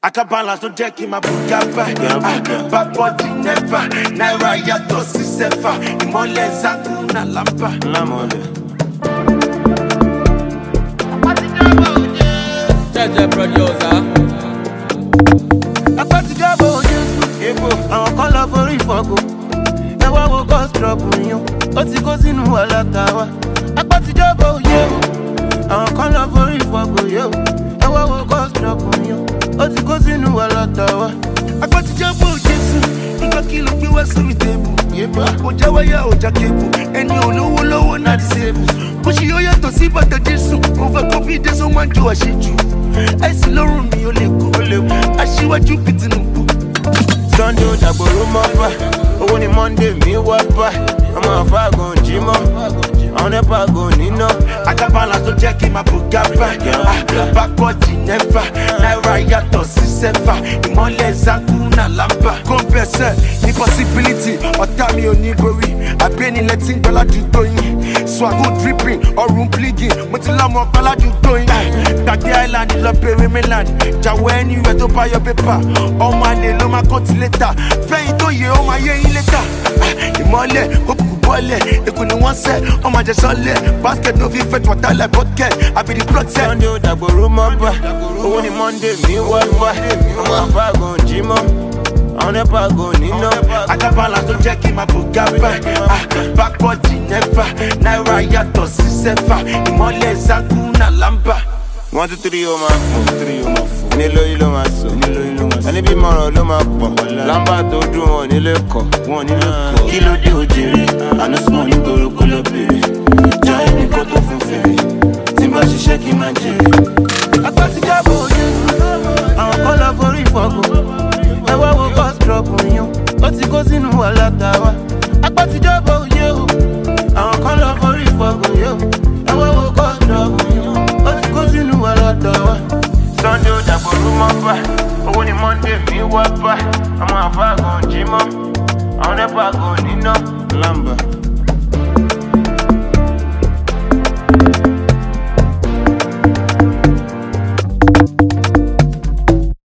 I can balance, don't check in my bookaba. Bad body never. Naira yato si sefa. Imole zakuna lampa. Judge producer. Apatijabo Jesu. Àwọn kan lọ forí fọ́gò. Ẹ wá wo cause trouble yín. Ó ti kó sínú wàhálà tàwa. Apatijabo Jesu. Àwọn kan lọ forí fọ́gò yó. Ẹ wá wo cause trouble yín. Ó ti kó sínú wàhálà tàwa. Apatijabo Jesu. Nǹkan kí ló gbé wá sórí tébù. Ó já wáyà ó já kébù. Ẹni olówó lọ́wọ́ náà disable. Bó ṣe yóò yàtọ̀ sí bàtà Jésù. Over confidence ó máa ń jọ àṣejù. Àìsí lọ́rùn mi ò lè kó. Aṣíwájú bí Tinubu. Sunday ó dàgbòrò mọ́ bá. Owó ni Monday mi wá bá. Ọmọ àfáàgùn jí mọ́. Àwọn nẹ́pà gò níná. Akabala tó jẹ́ kí n máa bùgábà. Bákọ́jì nẹ́fà. Náírà yàtọ̀ sí sẹ́fà. Ìmọ̀lẹ̀ zakuna lámbà. Kọ́ńpẹ̀sẹ̀ ní possibility. Ọ̀tá mi ò ní borí. Àbẹ́nilẹ̀ tí ń gbọ́ ládùúgbò yín. Swago dripping, ọ̀run bleeding. Mo ti lọ́mọ ọ̀pá ládùúgbò yín. Gbàgbé island lọ bèrè mainland. Jàwọ́ anywhere tó bá yọ pépà. Ọmọ àlè ló máa kọ́ ti létà. Fẹ́yìn tó yẹ ọmọ ayé yín létà. Ìmọ̀lẹ̀ òkùnkùn bọ́lẹ̀. Èkó ni wọ́n sẹ́, ọmọ àjẹsọ́lẹ̀. Basket no fit fetch water like bucket. I be the plug set. Sunday ó dàgbòrò mọ́ bá. Owó ni Monday mi wá bá. Ọmọ àfáàgùn jí mọ́. Àwọn nẹ́pà gò níná. Akabala tó jẹ́ kí n máa bùgábà. Bákọ́jì nẹ́fà. Náírà yàtọ̀ sí sẹ́fà. Ìmọ̀lẹ̀ zakuna lámbà. 1 2 3 ó máa fò. Nílò yìí ló máa sọ. Ẹni bí mọ̀ràn ló máa pọ̀. Lámbà tó dùn wọn nílé kọ̀. Kí ló dé òjèrè? Àná súnmọ́ nítorí kó lọ bèrè. Já ẹni kó tó fún fèrè. Tí n bá ṣiṣẹ́ kí n máa jèrè. Apatijabo Jesu. Àwọn kan lọ forí fọ́gò. Ẹ wá wo cause trouble yín. Ó ti kó sínú wàhálà tàwa. Apatijabo Jesu. Àwọn kan lọ forí fọ́gò yó. Ẹ wá wo cause trouble yín. Ó ti kó sínú wàhálà tàwa. Sunday ó dàgbòrò mọ́ bá. Owó ni Monday mi wá bá. Ọmọ àfáàgùn jí mọ́. Àwọn nẹ́pà gò níná. Lámbà.